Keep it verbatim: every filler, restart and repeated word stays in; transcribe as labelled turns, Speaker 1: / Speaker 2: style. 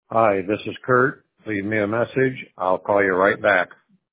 Speaker 1: Hi, this is Kurt. Leave me a message. I'll call you right back.